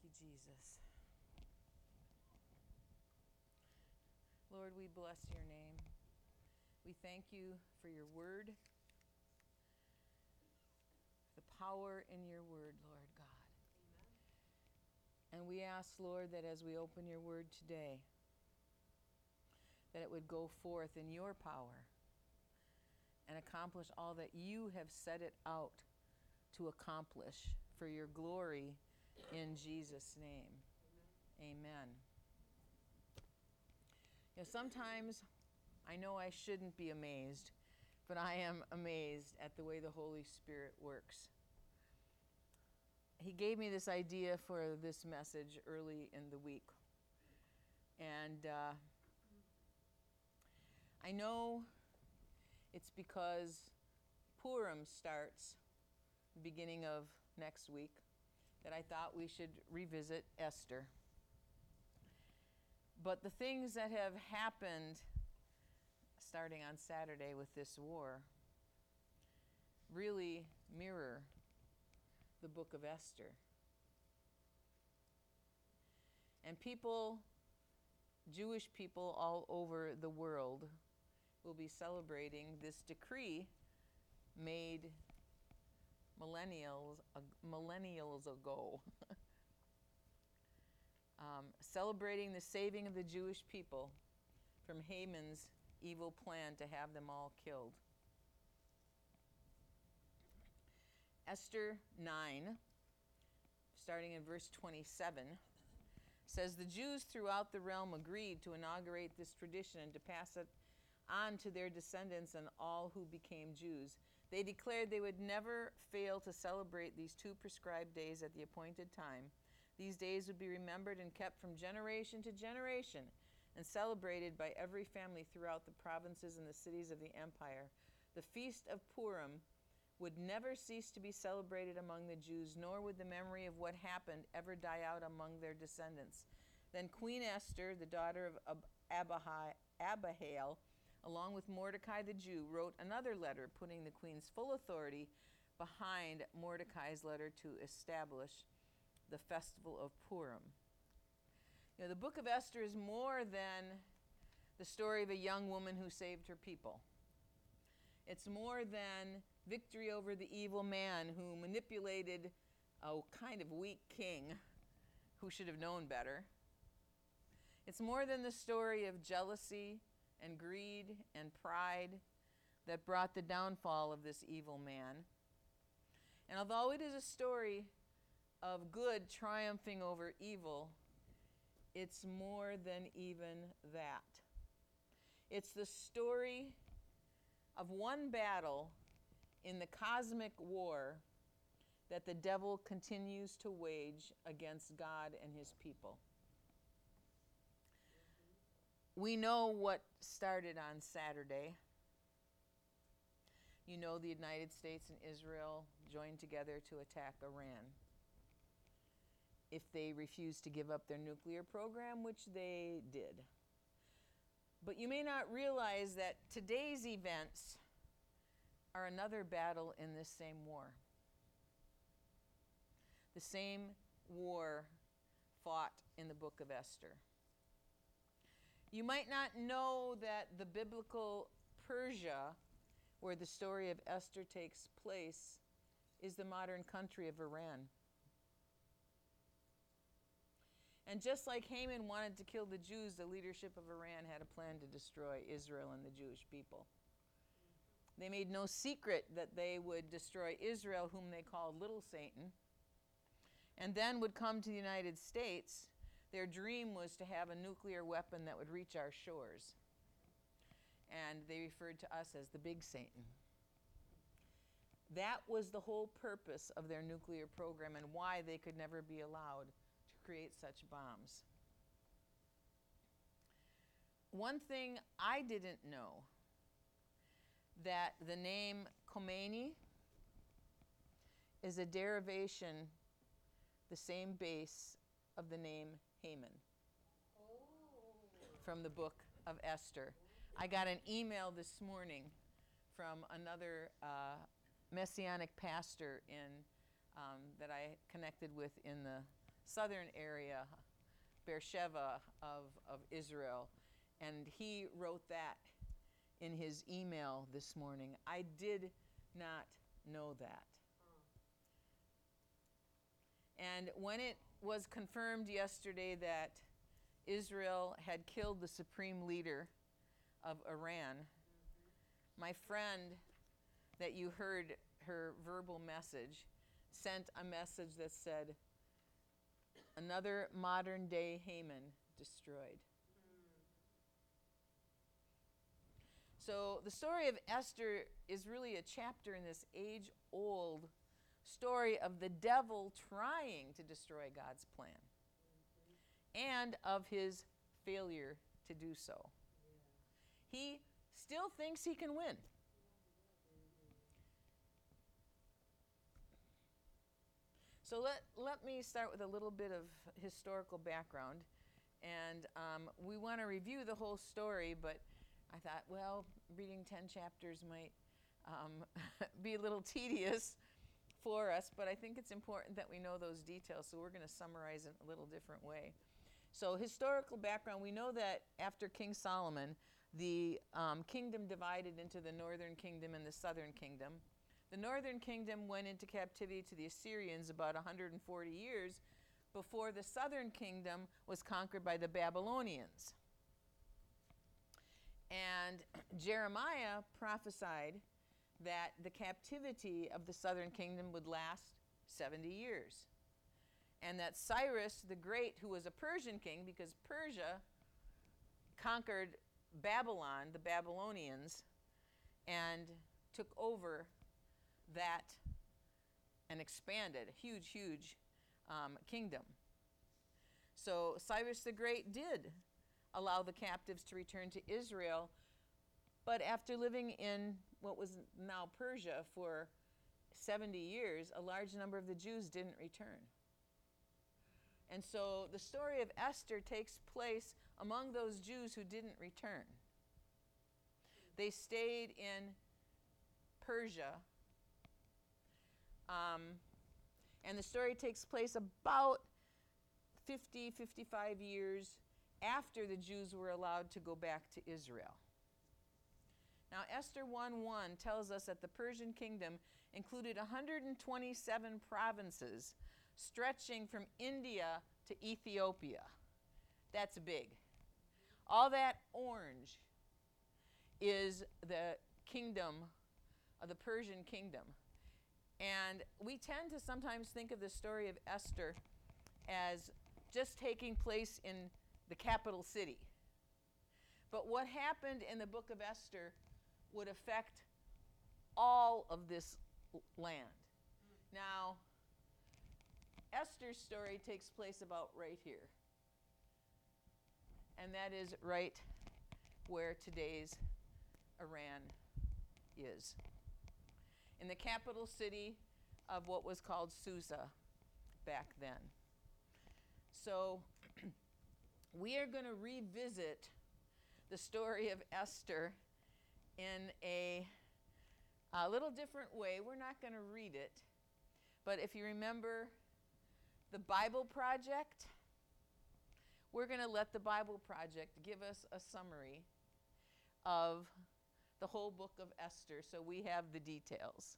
Thank you, Jesus. Lord, we bless your name. We thank you for your word, the power in your word, Lord God. Amen. And we ask, Lord, that as we open your word today, that it would go forth in your power and accomplish all that you have set it out to accomplish for your glory in Jesus' name. Amen. Amen. You know, sometimes I know I shouldn't be amazed, but I am amazed at the way the Holy Spirit works. He gave me this idea for this message early in the week. And I know it's because Purim starts the beginning of next week that I thought we should revisit Esther. But the things that have happened starting on Saturday with this war really mirror the book of Esther. And people, Jewish people all over the world, will be celebrating this decree made millennials ago. Celebrating the saving of the Jewish people from Haman's evil plan to have them all killed. Esther 9, starting in verse 27, says, "The Jews throughout the realm agreed to inaugurate this tradition and to pass it on to their descendants and all who became Jews. They declared they would never fail to celebrate these two prescribed days at the appointed time. These days would be remembered and kept from generation to generation and celebrated by every family throughout the provinces and the cities of the empire. The feast of Purim would never cease to be celebrated among the Jews, nor would the memory of what happened ever die out among their descendants." Then Queen Esther, the daughter of Abihail, along with Mordecai the Jew, wrote another letter putting the queen's full authority behind Mordecai's letter to establish the festival of Purim. You know, the book of Esther is more than the story of a young woman who saved her people. It's more than victory over the evil man who manipulated a kind of weak king who should have known better. It's more than the story of jealousy and greed and pride that brought the downfall of this evil man. And although it is a story of good triumphing over evil, it's more than even that. It's the story of one battle in the cosmic war that the devil continues to wage against God and his people. We know what started on Saturday. You know, the United States and Israel joined together to attack Iran. If they refused to give up their nuclear program, which they did. But you may not realize that today's events are another battle in this same war. The same war fought in the book of Esther. You might not know that the biblical Persia, where the story of Esther takes place, is the modern country of Iran. And just like Haman wanted to kill the Jews, the leadership of Iran had a plan to destroy Israel and the Jewish people. They made no secret that they would destroy Israel, whom they called Little Satan, and then would come to the United States. Their dream was to have a nuclear weapon that would reach our shores. And they referred to us as the Big Satan. That was the whole purpose of their nuclear program and why they could never be allowed to create such bombs. One thing I didn't know, that the name Khomeini is a derivation, the same base of the name Haman from the book of Esther. I got an email this morning from another Messianic pastor that I connected with in the southern area, Beersheba of Israel. And he wrote that in his email this morning. I did not know that. And when it was confirmed yesterday that Israel had killed the supreme leader of Iran, my friend that you heard her verbal message sent a message that said, "Another modern day Haman destroyed." So the story of Esther is really a chapter in this age-old story of the devil trying to destroy God's plan and of his failure to do so. He still thinks he can win. So let me start with a little bit of historical background. And we want to review the whole story, but I thought, well, reading 10 chapters might be a little tedious for us, but I think it's important that we know those details, so we're going to summarize it a little different way. So historical background, we know that after King Solomon, the kingdom divided into the northern kingdom and the southern kingdom. The northern kingdom went into captivity to the Assyrians about 140 years before the southern kingdom was conquered by the Babylonians. And Jeremiah prophesied that the captivity of the southern kingdom would last 70 years. And that Cyrus the Great, who was a Persian king, because Persia conquered Babylon, the Babylonians, and took over that and expanded a huge, huge kingdom. So Cyrus the Great did allow the captives to return to Israel, but after living in what was now Persia for 70 years, a large number of the Jews didn't return. And so the story of Esther takes place among those Jews who didn't return. They stayed in Persia. And the story takes place about 50, 55 years after the Jews were allowed to go back to Israel. Now, Esther 1:1 tells us that the Persian kingdom included 127 provinces stretching from India to Ethiopia. That's big. All that orange is the kingdom of the Persian kingdom. And we tend to sometimes think of the story of Esther as just taking place in the capital city. But what happened in the book of Esther would affect all of this land. Now, Esther's story takes place about right here. And that is right where today's Iran is. In the capital city of what was called Susa back then. So we are going to revisit the story of Esther in a little different way. We're not going to read it, but if you remember the Bible Project, we're going to let the Bible Project give us a summary of the whole book of Esther, so we have the details.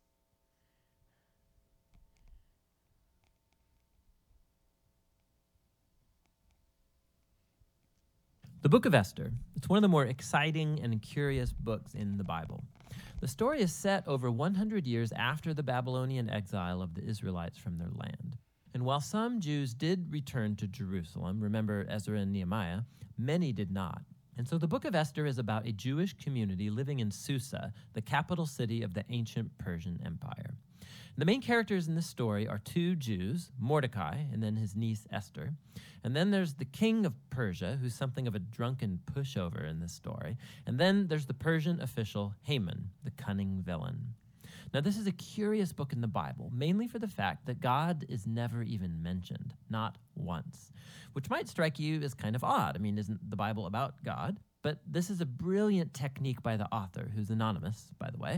The Book of Esther. It's one of the more exciting and curious books in the Bible. The story is set over 100 years after the Babylonian exile of the Israelites from their land. And while some Jews did return to Jerusalem, remember Ezra and Nehemiah, many did not. And so the book of Esther is about a Jewish community living in Susa, the capital city of the ancient Persian Empire. The main characters in this story are two Jews, Mordecai and then his niece Esther. And then there's the king of Persia, who's something of a drunken pushover in this story. And then there's the Persian official Haman, the cunning villain. Now, this is a curious book in the Bible, mainly for the fact that God is never even mentioned, not once, which might strike you as kind of odd. I mean, isn't the Bible about God? But this is a brilliant technique by the author, who's anonymous, by the way,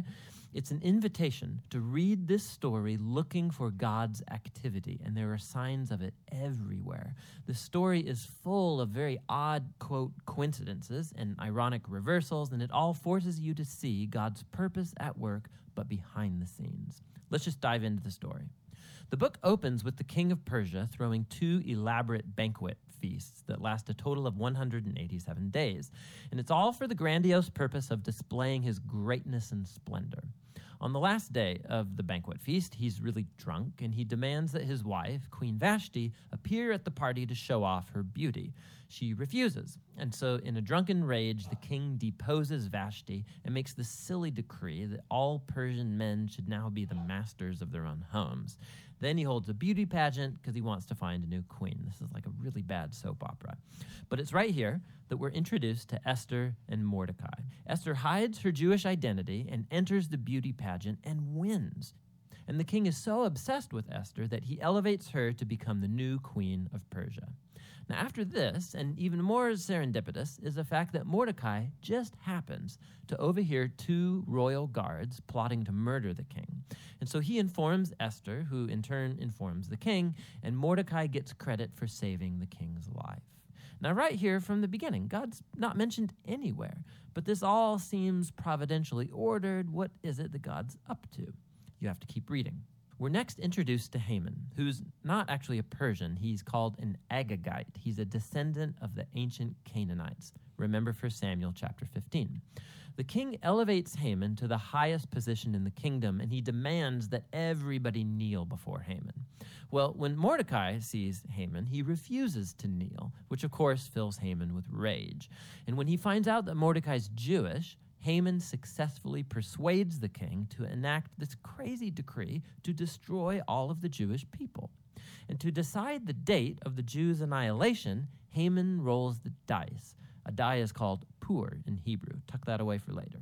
It's an invitation to read this story looking for God's activity, and there are signs of it everywhere. The story is full of very odd, quote, coincidences and ironic reversals, and it all forces you to see God's purpose at work, but behind the scenes. Let's just dive into the story. The book opens with the king of Persia throwing 2 elaborate banquet feasts that last a total of 187 days, and it's all for the grandiose purpose of displaying his greatness and splendor. On the last day of the banquet feast, he's really drunk, and he demands that his wife, Queen Vashti, appear at the party to show off her beauty. She refuses, and so in a drunken rage, the king deposes Vashti and makes the silly decree that all Persian men should now be the masters of their own homes. Then he holds a beauty pageant because he wants to find a new queen. This is like a really bad soap opera. But it's right here that we're introduced to Esther and Mordecai. Esther hides her Jewish identity and enters the beauty pageant and wins. And the king is so obsessed with Esther that he elevates her to become the new queen of Persia. Now, after this, and even more serendipitous, is the fact that Mordecai just happens to overhear 2 royal guards plotting to murder the king. And so he informs Esther, who in turn informs the king, and Mordecai gets credit for saving the king's life. Now, right here from the beginning, God's not mentioned anywhere, but this all seems providentially ordered. What is it that God's up to? You have to keep reading. We're next introduced to Haman, who's not actually a Persian. He's called an Agagite. He's a descendant of the ancient Canaanites. Remember 1 Samuel chapter 15. The king elevates Haman to the highest position in the kingdom, and he demands that everybody kneel before Haman. Well, when Mordecai sees Haman, he refuses to kneel, which of course fills Haman with rage. And when he finds out that Mordecai's Jewish, Haman successfully persuades the king to enact this crazy decree to destroy all of the Jewish people. And to decide the date of the Jews' annihilation, Haman rolls the dice. A die is called pur in Hebrew. Tuck that away for later.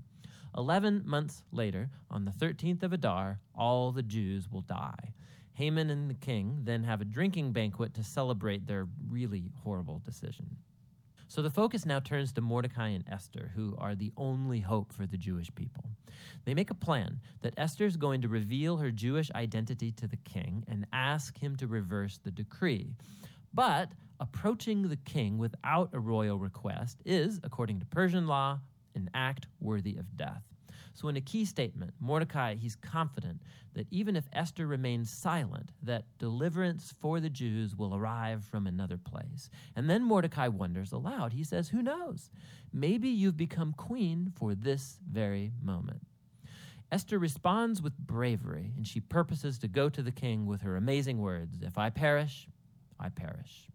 11 months later, on the 13th of Adar, all the Jews will die. Haman and the king then have a drinking banquet to celebrate their really horrible decision. So the focus now turns to Mordecai and Esther, who are the only hope for the Jewish people. They make a plan that Esther's going to reveal her Jewish identity to the king and ask him to reverse the decree. But approaching the king without a royal request is, according to Persian law, an act worthy of death. So in a key statement, Mordecai, he's confident that even if Esther remains silent, that deliverance for the Jews will arrive from another place. And then Mordecai wonders aloud. He says, who knows? Maybe you've become queen for this very moment. Esther responds with bravery, and she purposes to go to the king with her amazing words, if I perish, I perish.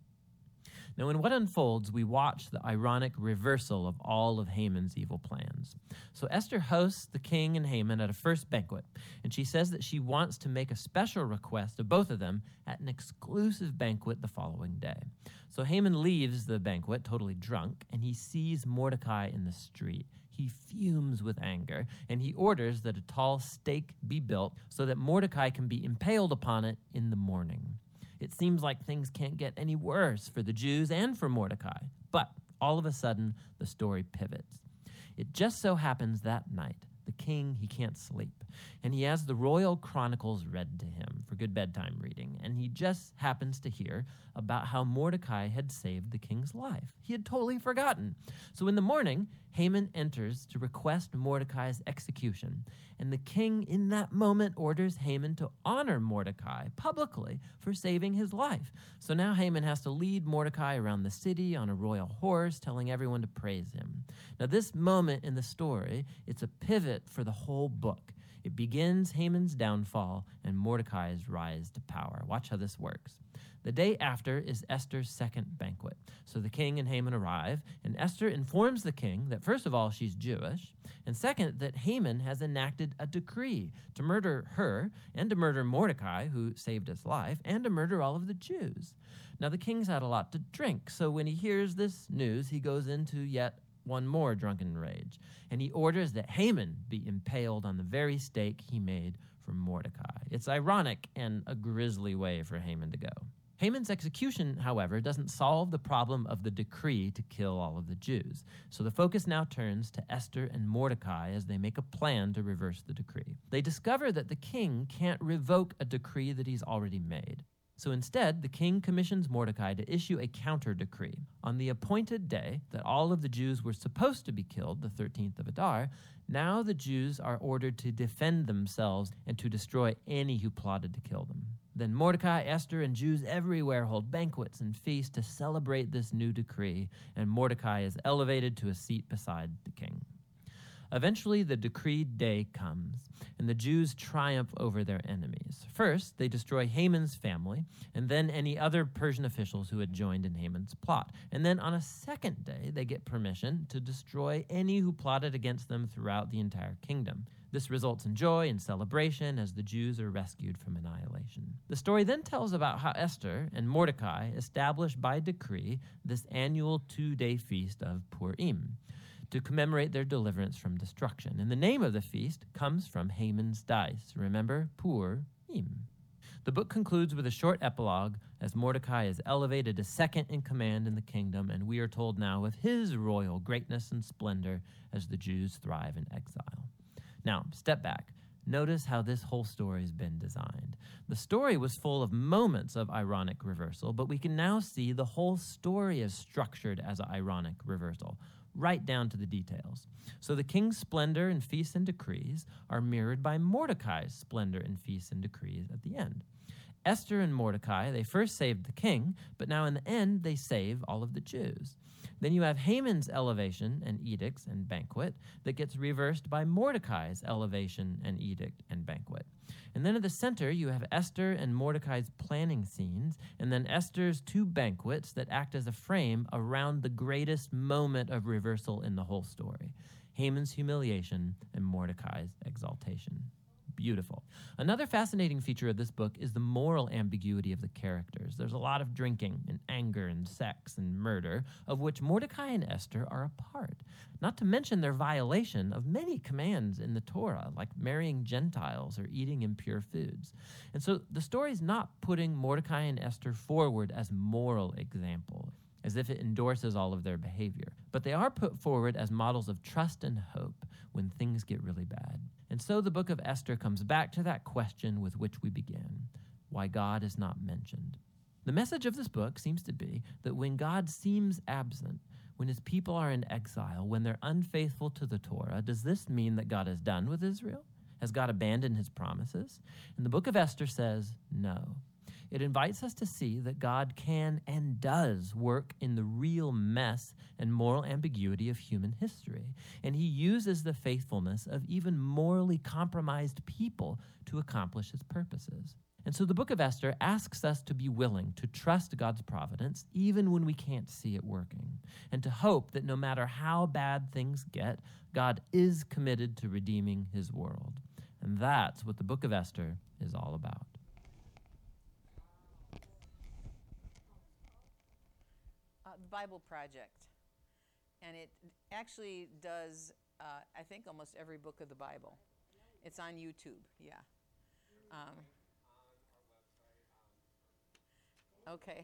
Now, in what unfolds, we watch the ironic reversal of all of Haman's evil plans. So Esther hosts the king and Haman at a first banquet, and she says that she wants to make a special request of both of them at an exclusive banquet the following day. So Haman leaves the banquet totally drunk, and he sees Mordecai in the street. He fumes with anger, and he orders that a tall stake be built so that Mordecai can be impaled upon it in the morning. It seems like things can't get any worse for the Jews and for Mordecai. But all of a sudden, the story pivots. It just so happens that night, the king, he can't sleep. And he has the royal chronicles read to him for good bedtime reading. And he just happens to hear about how Mordecai had saved the king's life. He had totally forgotten. So in the morning, Haman enters to request Mordecai's execution. And the king in that moment orders Haman to honor Mordecai publicly for saving his life. So now Haman has to lead Mordecai around the city on a royal horse, telling everyone to praise him. Now this moment in the story, it's a pivot for the whole book. It begins Haman's downfall and Mordecai's rise to power. Watch how this works. The day after is Esther's second banquet. So the king and Haman arrive, and Esther informs the king that, first of all, she's Jewish, and second, that Haman has enacted a decree to murder her and to murder Mordecai, who saved his life, and to murder all of the Jews. Now, the king's had a lot to drink, so when he hears this news, he goes into yet one more drunken rage, and he orders that Haman be impaled on the very stake he made for Mordecai. It's ironic and a grisly way for Haman to go. Haman's execution, however, doesn't solve the problem of the decree to kill all of the Jews. So the focus now turns to Esther and Mordecai as they make a plan to reverse the decree. They discover that the king can't revoke a decree that he's already made. So instead, the king commissions Mordecai to issue a counter decree. On the appointed day that all of the Jews were supposed to be killed, the 13th of Adar, now the Jews are ordered to defend themselves and to destroy any who plotted to kill them. Then Mordecai, Esther, and Jews everywhere hold banquets and feasts to celebrate this new decree, and Mordecai is elevated to a seat beside the king. Eventually, the decreed day comes, and the Jews triumph over their enemies. First, they destroy Haman's family, and then any other Persian officials who had joined in Haman's plot. And then on a second day, they get permission to destroy any who plotted against them throughout the entire kingdom. This results in joy and celebration as the Jews are rescued from annihilation. The story then tells about how Esther and Mordecai established by decree this annual 2-day feast of Purim to commemorate their deliverance from destruction. And the name of the feast comes from Haman's dice. Remember, Purim. The book concludes with a short epilogue as Mordecai is elevated to second in command in the kingdom, and we are told now of his royal greatness and splendor as the Jews thrive in exile. Now, step back. Notice how this whole story has been designed. The story was full of moments of ironic reversal, but we can now see the whole story is structured as an ironic reversal, right down to the details. So the king's splendor and feasts and decrees are mirrored by Mordecai's splendor and feasts and decrees at the end. Esther and Mordecai, they first saved the king, but now in the end, they save all of the Jews. Then you have Haman's elevation and edicts and banquet that gets reversed by Mordecai's elevation and edict and banquet. And then at the center, you have Esther and Mordecai's planning scenes, and then Esther's 2 banquets that act as a frame around the greatest moment of reversal in the whole story, Haman's humiliation and Mordecai's exaltation. Beautiful. Another fascinating feature of this book is the moral ambiguity of the characters. There's a lot of drinking and anger and sex and murder, of which Mordecai and Esther are a part, not to mention their violation of many commands in the Torah, like marrying Gentiles or eating impure foods. And so the story's not putting Mordecai and Esther forward as moral example, as if it endorses all of their behavior, but they are put forward as models of trust and hope when things get really bad. And so the book of Esther comes back to that question with which we began, why God is not mentioned. The message of this book seems to be that when God seems absent, when his people are in exile, when they're unfaithful to the Torah, does this mean that God is done with Israel? Has God abandoned his promises? And the book of Esther says no. It invites us to see that God can and does work in the real mess and moral ambiguity of human history. And he uses the faithfulness of even morally compromised people to accomplish his purposes. And so the book of Esther asks us to be willing to trust God's providence even when we can't see it working, and to hope that no matter how bad things get, God is committed to redeeming his world. And that's what the book of Esther is all about. Bible Project, and it actually does, I think, almost every book of the Bible. It's on YouTube, yeah. Okay.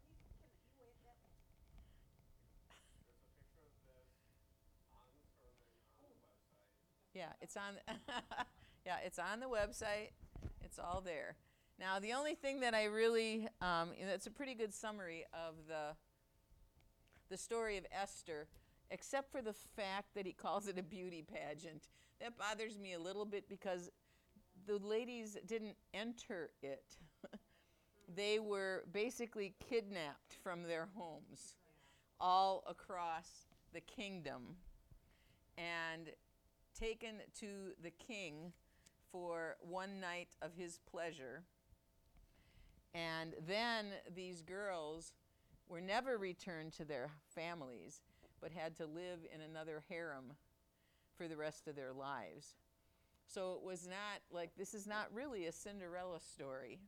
Yeah, it's on. Yeah, it's on the website. It's all there. Now, the only thing that I really, it's a pretty good summary of the story of Esther, except for the fact that he calls it a beauty pageant. That bothers me a little bit because the ladies didn't enter it. They were basically kidnapped from their homes all across the kingdom and taken to the king for one night of his pleasure. And then these girls were never returned to their families, but had to live in another harem for the rest of their lives. So it was not like, this is not really a Cinderella story.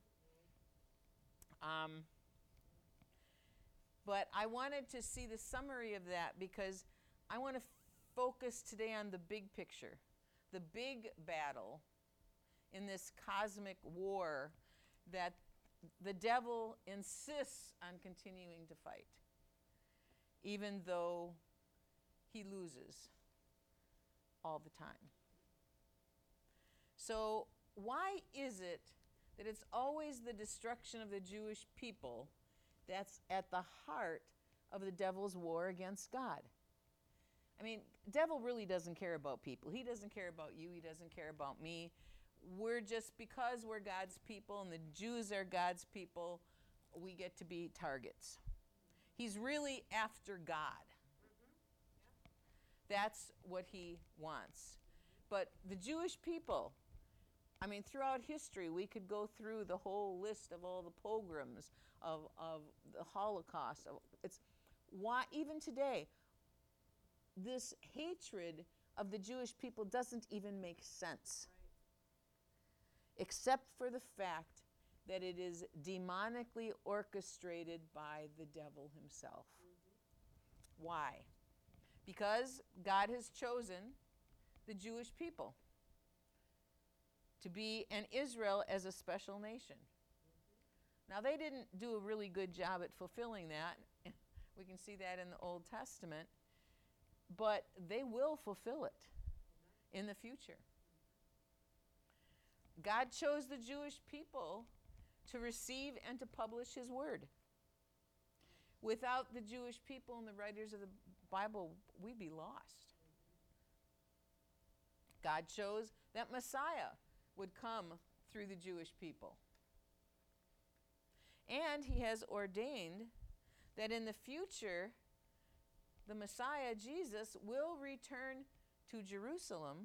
But I wanted to see the summary of that because I want to focus today on the big picture, the big battle in this cosmic war that the devil insists on continuing to fight, even though he loses all the time. So why is it that it's always the destruction of the Jewish people that's at the heart of the devil's war against God? I mean, devil really doesn't care about people. He doesn't care about you. He doesn't care about me. We're just, because we're God's people and the Jews are God's people, we get to be targets. He's really after God. That's what he wants. But the Jewish people, I mean, throughout history, we could go through the whole list of all the pogroms, of the Holocaust. It's why, even today, this hatred of the Jewish people doesn't even make sense. Right. Except for the fact that it is demonically orchestrated by the devil himself. Mm-hmm. Why? Because God has chosen the Jewish people to be, and Israel as a special nation. Mm-hmm. Now, they didn't do a really good job at fulfilling that. We can see that in the Old Testament. But they will fulfill it in the future. God chose the Jewish people to receive and to publish his word. Without the Jewish people and the writers of the Bible, we'd be lost. God chose that Messiah would come through the Jewish people. And he has ordained that in the future, the Messiah, Jesus, will return to Jerusalem,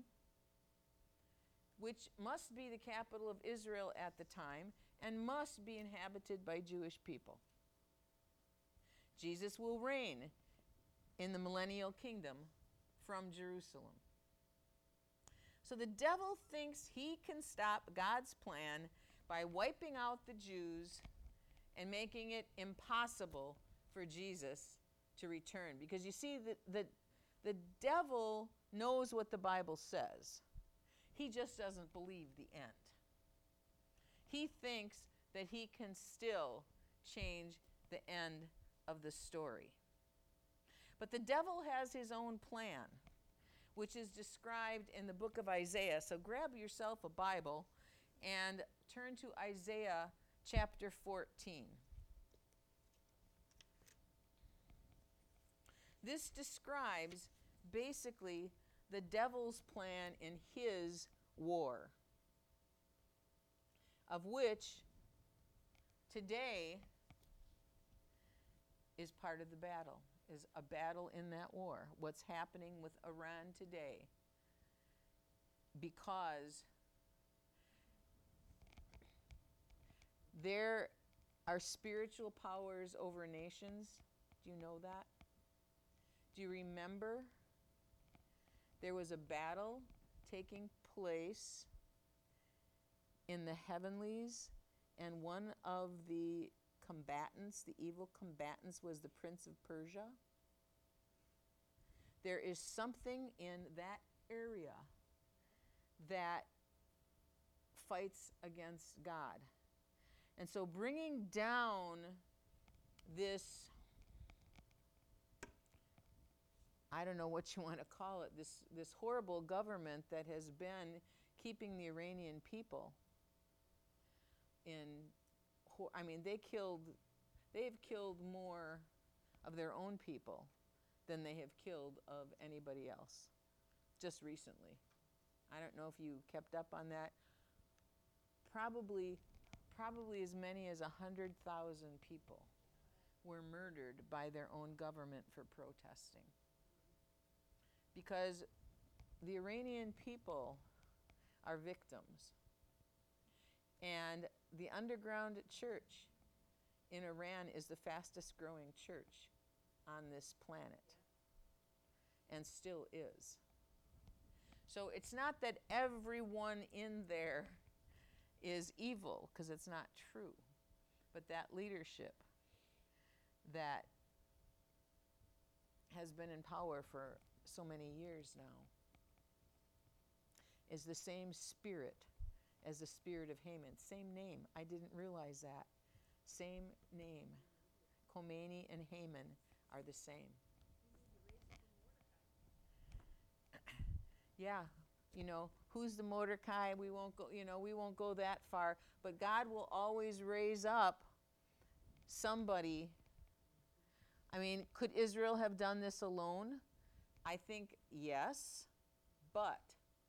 which must be the capital of Israel at the time and must be inhabited by Jewish people. Jesus will reign in the millennial kingdom from Jerusalem. So the devil thinks he can stop God's plan by wiping out the Jews and making it impossible for Jesus to return. Because you see, the devil knows what the Bible says. He just doesn't believe the end. He thinks that he can still change the end of the story. But the devil has his own plan, which is described in the book of Isaiah. So grab yourself a Bible and turn to Isaiah chapter 14. This describes basically the devil's plan in his war, of which today is part of the battle, is a battle in that war. What's happening with Iran today, because there are spiritual powers over nations. Do you know that? Do you remember there was a battle taking place in the heavenlies, and one of the combatants, the evil combatants, was the Prince of Persia? There is something in that area that fights against God. And so bringing down this, I don't know what you want to call it, this horrible government that has been keeping the Iranian people in, I mean, they've killed more of their own people than they have killed of anybody else just recently. I don't know if you kept up on that. Probably as many as 100,000 people were murdered by their own government for protesting. Because the Iranian people are victims. And the underground church in Iran is the fastest growing church on this planet, and still is. So it's not that everyone in there is evil, because it's not true. But that leadership that has been in power for so many years now is the same spirit as the spirit of Haman. Same name. I didn't realize that Same name. Khomeini and Haman are the same. Yeah, who's the Mordecai? We won't go that far, but God will always raise up somebody. I mean, could Israel have done this alone? I think yes, but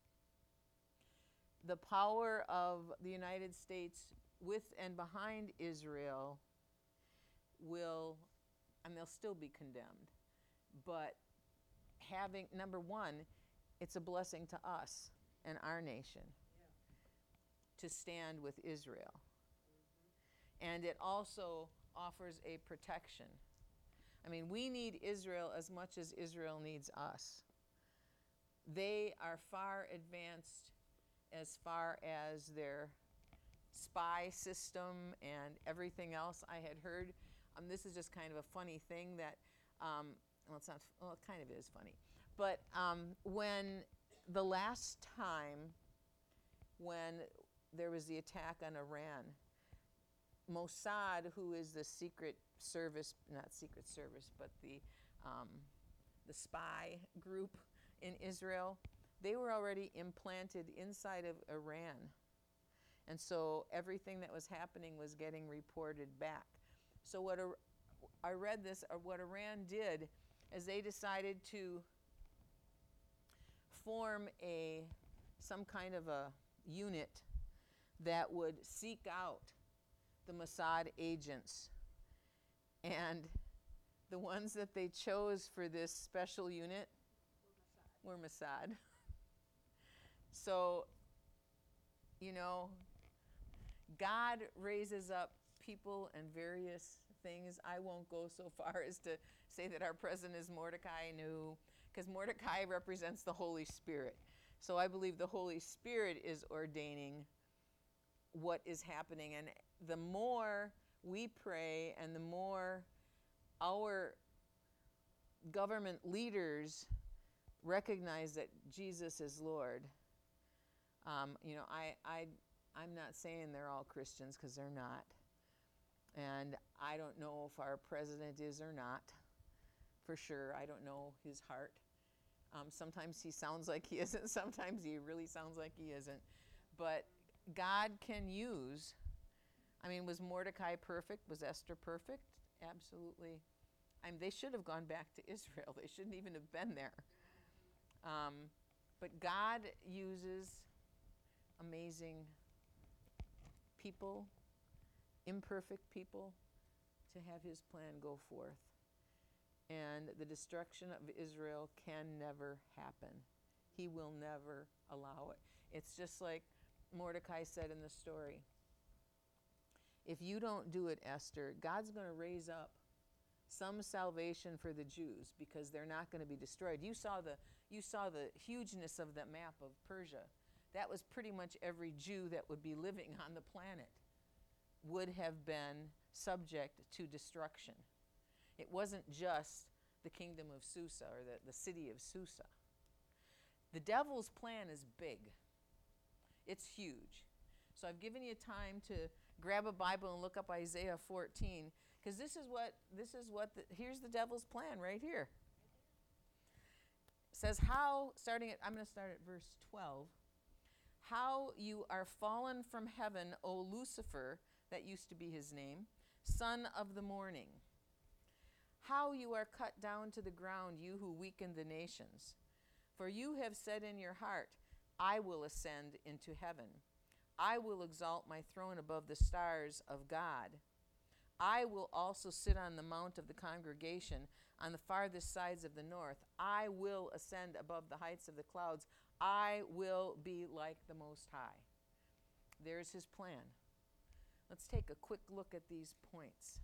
the power of the United States with and behind Israel and they'll still be condemned, but number one, it's a blessing to us and our nation to stand with Israel. And it also offers a protection. I mean, we need Israel as much as Israel needs us. They are far advanced as far as their spy system and everything else. I had heard, this is just kind of a funny thing that, it kind of is funny. But when the last time when there was the attack on Iran, Mossad, who is the secret service, not secret service, but the spy group in Israel, they were already implanted inside of Iran. And so everything that was happening was getting reported back. So what Iran did is they decided to form some kind of a unit that would seek out the Mossad agents. And the ones that they chose for this special unit were Mossad. So, God raises up people and various things. I won't go so far as to say that our president is Mordecai, no, because Mordecai represents the Holy Spirit. So I believe the Holy Spirit is ordaining what is happening. And the more we pray and the more our government leaders recognize that Jesus is Lord, I'm not saying they're all Christians, because they're not. And I don't know if our president is or not. For sure, I don't know his heart. Sometimes he sounds like he isn't. Sometimes he really sounds like he isn't. But God can use. Was Mordecai perfect? Was Esther perfect? Absolutely. They should have gone back to Israel. They shouldn't even have been there. But God uses amazing people, imperfect people, to have his plan go forth. And the destruction of Israel can never happen. He will never allow it. It's just like Mordecai said in the story. If you don't do it, Esther, God's going to raise up some salvation for the Jews, because they're not going to be destroyed. You saw the hugeness of the map of Persia. That was pretty much every Jew that would be living on the planet would have been subject to destruction. It wasn't just the kingdom of Susa or the city of Susa. The devil's plan is big. It's huge. So I've given you time to grab a Bible and look up Isaiah 14, because here's the devil's plan right here. It says I'm going to start at verse 12. How you are fallen from heaven, O Lucifer, that used to be his name, son of the morning. How you are cut down to the ground, you who weaken the nations. For you have said in your heart, I will ascend into heaven. I will exalt my throne above the stars of God. I will also sit on the mount of the congregation on the farthest sides of the north. I will ascend above the heights of the clouds. I will be like the Most High. There's his plan. Let's take a quick look at these points.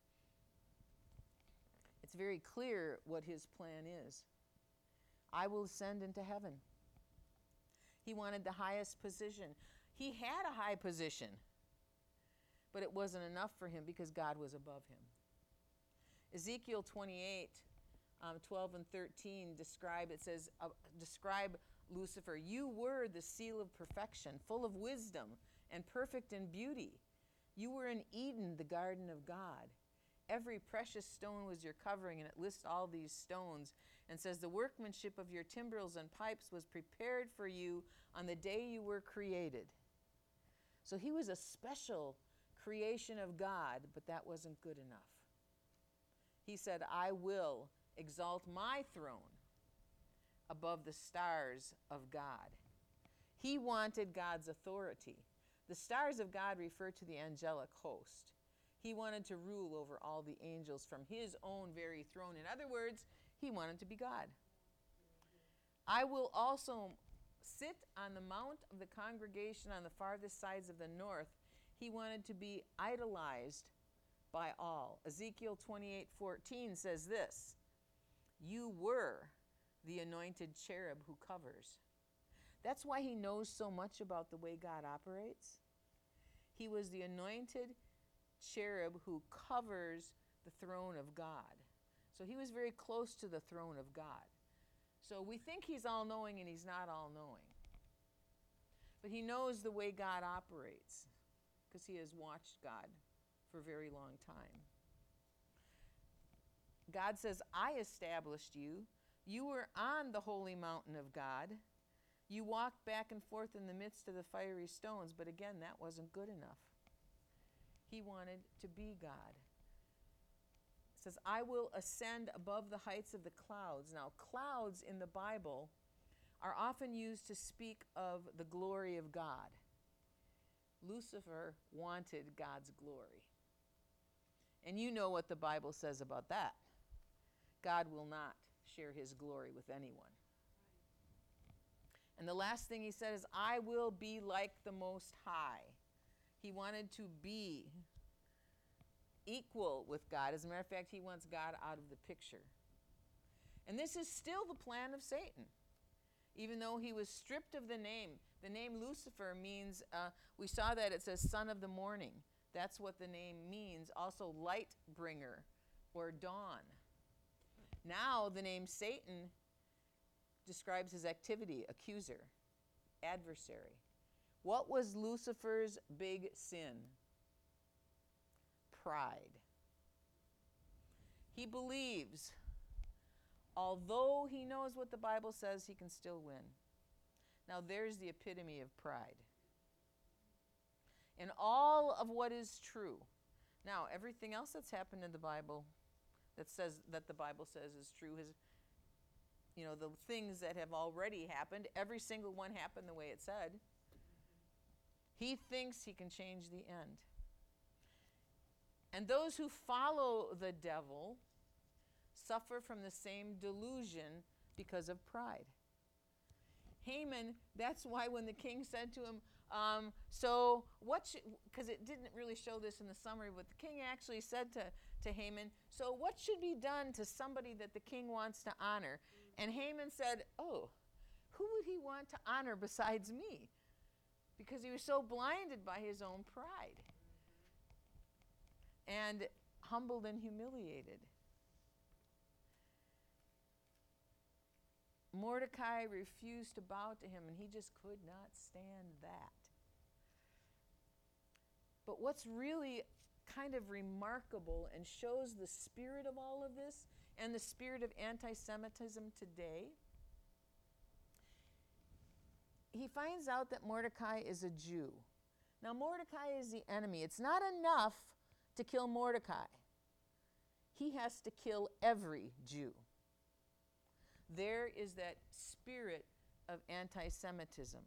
It's very clear what his plan is. I will ascend into heaven. He wanted the highest position. He had a high position, but it wasn't enough for him because God was above him. Ezekiel 28, 12 and 13 describe Lucifer. You were the seal of perfection, full of wisdom and perfect in beauty. You were in Eden, the garden of God. Every precious stone was your covering, and it lists all these stones and says, the workmanship of your timbrels and pipes was prepared for you on the day you were created. So he was a special creation of God, but that wasn't good enough. He said, I will exalt my throne above the stars of God. He wanted God's authority. The stars of God refer to the angelic host. He wanted to rule over all the angels from his own very throne. In other words, he wanted to be God. I will also sit on the mount of the congregation on the farthest sides of the north. He wanted to be idolized by all. Ezekiel 28:14 says this, you were the anointed cherub who covers. That's why he knows so much about the way God operates. He was the anointed cherub who covers the throne of God. So he was very close to the throne of God. So we think he's all-knowing, and he's not all-knowing. But he knows the way God operates because he has watched God for a very long time. God says, I established you. You were on the holy mountain of God. You walked back and forth in the midst of the fiery stones, but again, that wasn't good enough. He wanted to be God. It says, I will ascend above the heights of the clouds. Now, clouds in the Bible are often used to speak of the glory of God. Lucifer wanted God's glory. And you know what the Bible says about that. God will not share his glory with anyone. And the last thing he said is, I will be like the Most High. He wanted to be equal with God. As a matter of fact, he wants God out of the picture. And this is still the plan of Satan. Even though he was stripped of the name Lucifer means, we saw that it says son of the morning. That's what the name means. Also light bringer or dawn. Now the name Satan describes his activity, accuser, adversary. What was Lucifer's big sin? Pride. He believes, although he knows what the Bible says, he can still win. Now there's the epitome of pride. And all of what is true. Now, everything else that's happened in the Bible that the Bible says is true has, the things that have already happened, every single one happened the way it said. He thinks he can change the end. And those who follow the devil suffer from the same delusion because of pride. Haman, that's why when the king said to him, so what because it didn't really show this in the summary, but the king actually said to Haman, so what should be done to somebody that the king wants to honor? And Haman said, oh, who would he want to honor besides me? Because he was so blinded by his own pride and humbled and humiliated. Mordecai refused to bow to him, and he just could not stand that. But what's really kind of remarkable and shows the spirit of all of this and the spirit of anti-Semitism today, he finds out that Mordecai is a Jew. Now, Mordecai is the enemy. It's not enough to kill Mordecai. He has to kill every Jew. There is that spirit of anti-Semitism.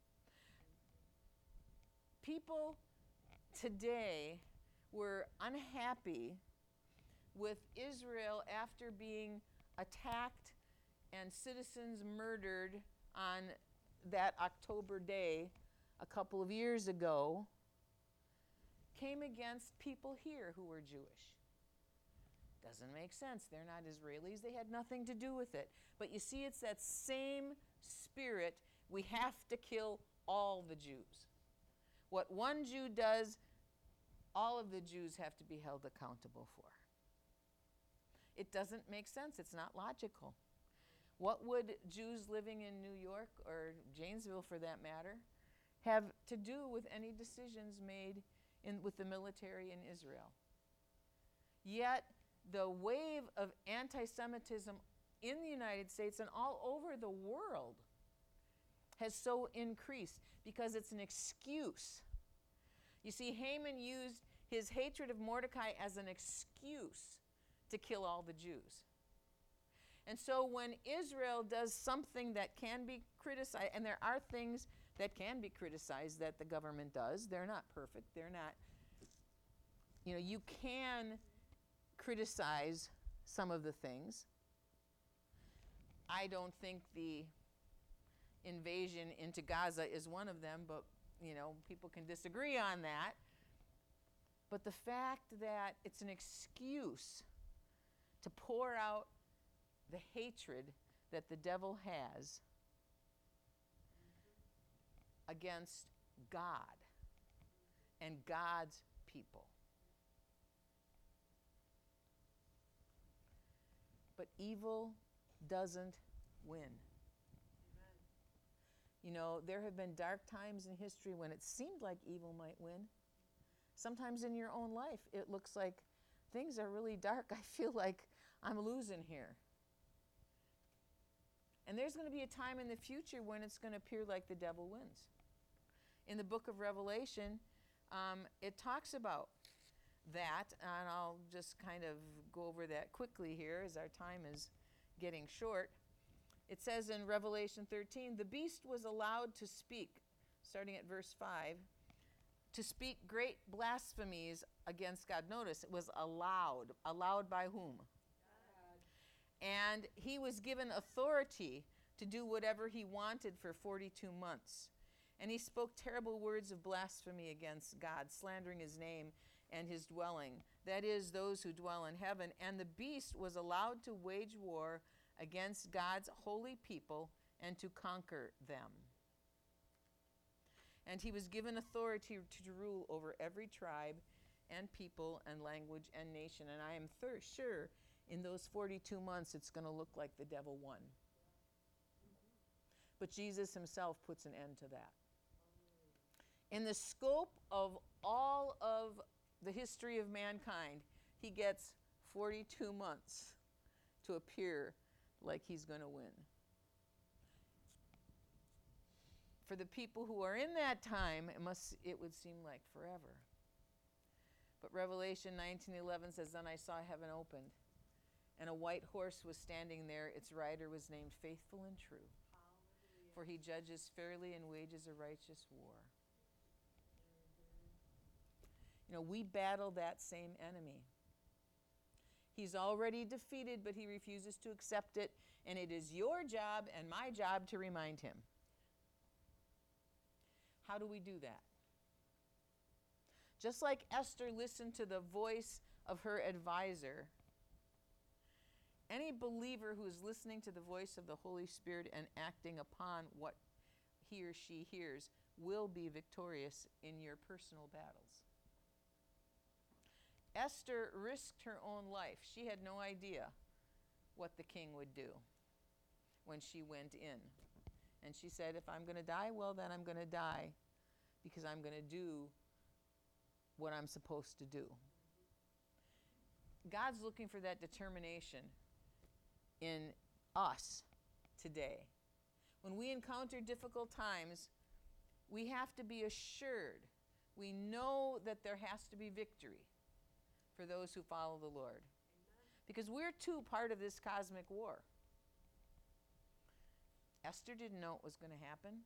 People today were unhappy with Israel after being attacked and citizens murdered on that October day a couple of years ago, came against people here who were Jewish. Doesn't make sense. They're not Israelis. They had nothing to do with it. But you see, it's that same spirit. We have to kill all the Jews. What one Jew does, all of the Jews have to be held accountable for. It doesn't make sense. It's not logical. What would Jews living in New York or Janesville, for that matter, have to do with any decisions made with the military in Israel. Yet the wave of anti-Semitism in the United States and all over the world has so increased because it's an excuse. You see, Haman used his hatred of Mordecai as an excuse to kill all the Jews. And so when Israel does something that can be criticized, and there are things that can be criticized that the government does, they're not perfect, they're not, you can criticize some of the things. I don't think the invasion into Gaza is one of them, but people can disagree on that. But the fact that it's an excuse to pour out the hatred that the devil has against God and God's people. But evil doesn't win. There have been dark times in history when it seemed like evil might win. Sometimes in your own life, it looks like things are really dark. I feel like I'm losing here. And there's going to be a time in the future when it's going to appear like the devil wins. In the book of Revelation, it talks about that, and I'll just kind of go over that quickly here as our time is getting short. It says in Revelation 13, the beast was allowed to speak, starting at verse 5, to speak great blasphemies against God. Notice, it was allowed. Allowed by whom? God. And he was given authority to do whatever he wanted for 42 months. And he spoke terrible words of blasphemy against God, slandering his name and his dwelling, that is, those who dwell in heaven. And the beast was allowed to wage war against God's holy people and to conquer them. And he was given authority to rule over every tribe and people and language and nation. And I am sure in those 42 months it's going to look like the devil won. But Jesus himself puts an end to that. In the scope of all of the history of mankind, he gets 42 months to appear like he's going to win. For the people who are in that time, it would seem like forever. But Revelation 19:11 says, then I saw heaven opened, and a white horse was standing there. Its rider was named Faithful and True. Hallelujah. For he judges fairly and wages a righteous war. We battle that same enemy. He's already defeated, but he refuses to accept it, and it is your job and my job to remind him. How do we do that? Just like Esther listened to the voice of her advisor, any believer who is listening to the voice of the Holy Spirit and acting upon what he or she hears will be victorious in your personal battles. Esther risked her own life. She had no idea what the king would do when she went in. And she said, if I'm going to die, well, then I'm going to die because I'm going to do what I'm supposed to do. God's looking for that determination in us today. When we encounter difficult times, we have to be assured. We know that there has to be victory for those who follow the Lord. Amen. Because we're too part of this cosmic war. Esther didn't know it was going to happen.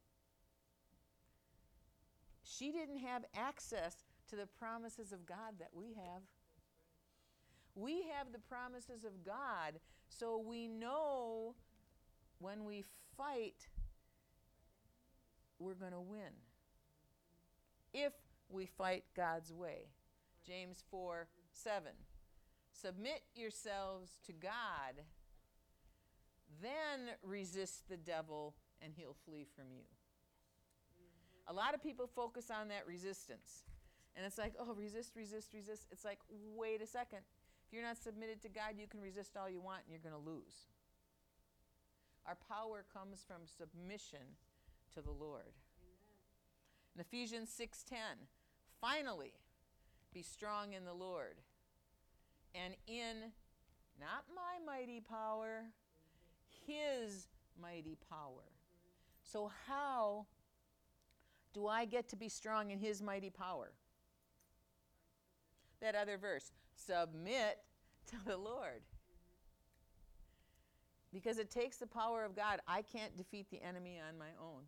She didn't have access to the promises of God that we have. We have the promises of God, so we know when we fight, we're going to win. If we fight God's way. James 4:7. Submit yourselves to God, then resist the devil, and he'll flee from you. A lot of people focus on that resistance. And it's like, oh, resist, resist, resist. It's like, wait a second. If you're not submitted to God, you can resist all you want and you're going to lose. Our power comes from submission to the Lord. Amen. In Ephesians 6:10, finally, be strong in the Lord and in not my mighty power, his mighty power. So how do I get to be strong in his mighty power? That other verse, submit to the Lord. Because it takes the power of God. I can't defeat the enemy on my own.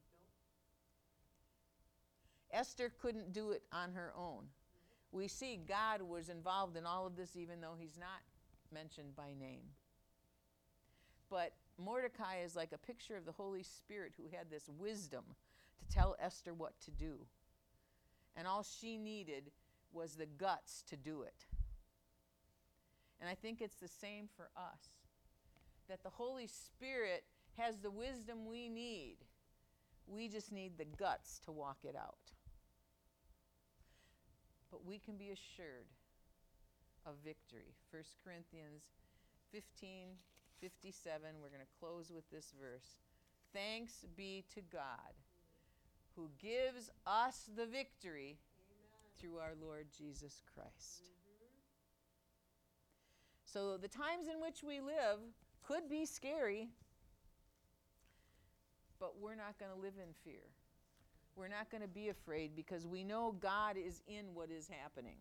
Esther couldn't do it on her own. We see God was involved in all of this even though he's not mentioned by name. But Mordecai is like a picture of the Holy Spirit who had this wisdom to tell Esther what to do. And all she needed was the guts to do it. And I think it's the same for us. That the Holy Spirit has the wisdom we need. We just need the guts to walk it out. But we can be assured of victory. 1 Corinthians 15:57, we're going to close with this verse. Thanks be to God who gives us the victory through our Lord Jesus Christ. So the times in which we live could be scary, but we're not going to live in fear. We're not going to be afraid because we know God is in what is happening.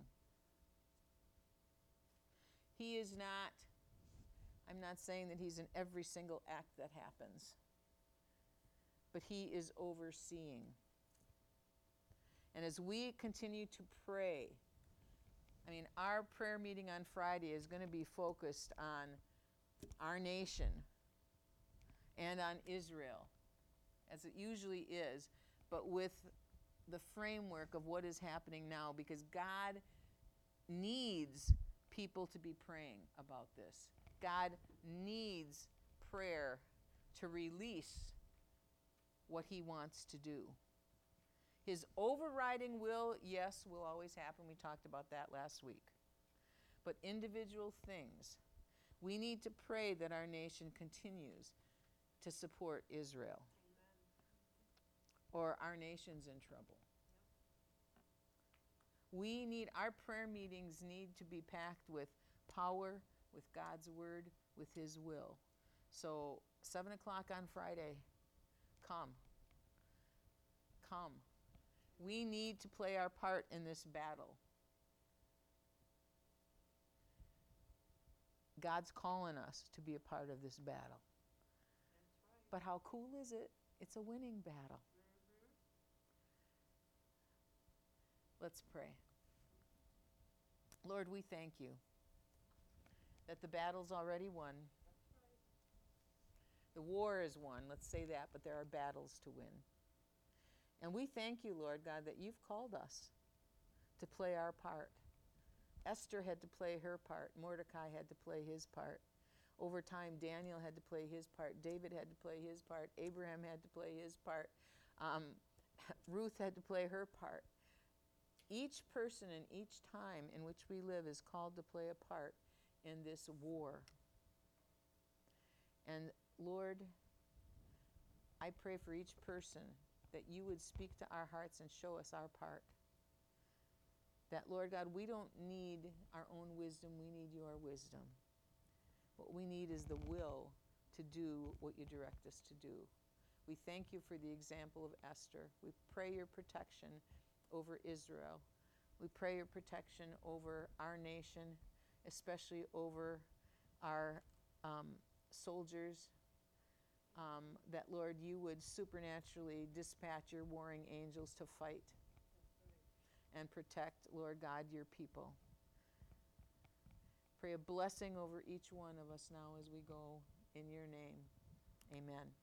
He is not, I'm not saying that he's in every single act that happens, but he is overseeing. And as we continue to pray, our prayer meeting on Friday is going to be focused on our nation and on Israel, as it usually is, but with the framework of what is happening now, because God needs people to be praying about this. God needs prayer to release what he wants to do. His overriding will, yes, will always happen. We talked about that last week. But individual things, we need to pray that our nation continues to support Israel. Or our nation's in trouble. Our prayer meetings need to be packed with power, with God's word, with his will. So 7 o'clock on Friday, come. We need to play our part in this battle. God's calling us to be a part of this battle. That's right. But how cool is it? It's a winning battle. Let's pray. Lord, we thank you that the battle's already won. The war is won, let's say that, but there are battles to win. And we thank you, Lord God, that you've called us to play our part. Esther had to play her part. Mordecai had to play his part. Over time, Daniel had to play his part. David had to play his part. Abraham had to play his part. Ruth had to play her part. Each person in each time in which we live is called to play a part in this war. And Lord, I pray for each person that you would speak to our hearts and show us our part. That, Lord God, we don't need our own wisdom, we need your wisdom. What we need is the will to do what you direct us to do. We thank you for the example of Esther. We pray your protection over Israel. We pray your protection over our nation, especially over our soldiers, that, Lord, you would supernaturally dispatch your warring angels to fight and protect, Lord God, your people. Pray a blessing over each one of us now as we go in your name. Amen.